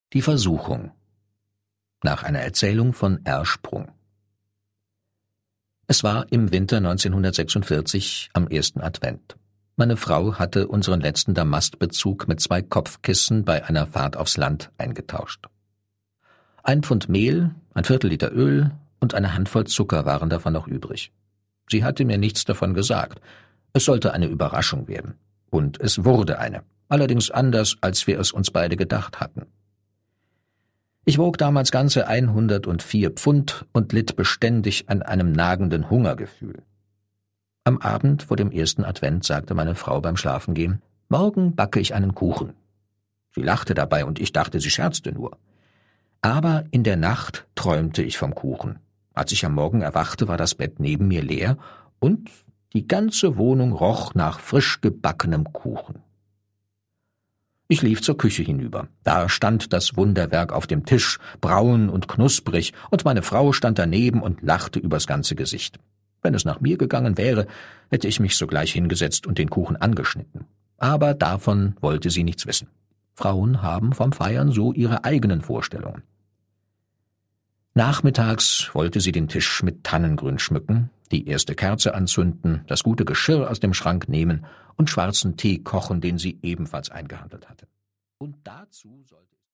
Die Versuchung. Nach einer Erzählung von R. Sprung. Es war im Winter 1946 am 1. Advent. Meine Frau hatte unseren letzten Damastbezug mit 2 Kopfkissen bei einer Fahrt aufs Land eingetauscht. 1 Pfund Mehl, ein Viertel-Liter Öl und eine Handvoll Zucker waren davon noch übrig. Sie hatte mir nichts davon gesagt. Es sollte eine Überraschung werden. Und es wurde eine. Allerdings anders, als wir es uns beide gedacht hatten. Ich wog damals ganze 104 Pfund und litt beständig an einem nagenden Hungergefühl. Am Abend vor dem 1. Advent sagte meine Frau beim Schlafengehen: »Morgen backe ich einen Kuchen.« Sie lachte dabei und ich dachte, sie scherzte nur. Aber in der Nacht träumte ich vom Kuchen. Als ich am Morgen erwachte, war das Bett neben mir leer und die ganze Wohnung roch nach frisch gebackenem Kuchen. Ich lief zur Küche hinüber. Da stand das Wunderwerk auf dem Tisch, braun und knusprig, und meine Frau stand daneben und lachte übers ganze Gesicht. Wenn es nach mir gegangen wäre, hätte ich mich sogleich hingesetzt und den Kuchen angeschnitten. Aber davon wollte sie nichts wissen. Frauen haben vom Feiern so ihre eigenen Vorstellungen. Nachmittags wollte sie den Tisch mit Tannengrün schmücken, die erste Kerze anzünden, das gute Geschirr aus dem Schrank nehmen und schwarzen Tee kochen, den sie ebenfalls eingehandelt hatte. Und dazu sollte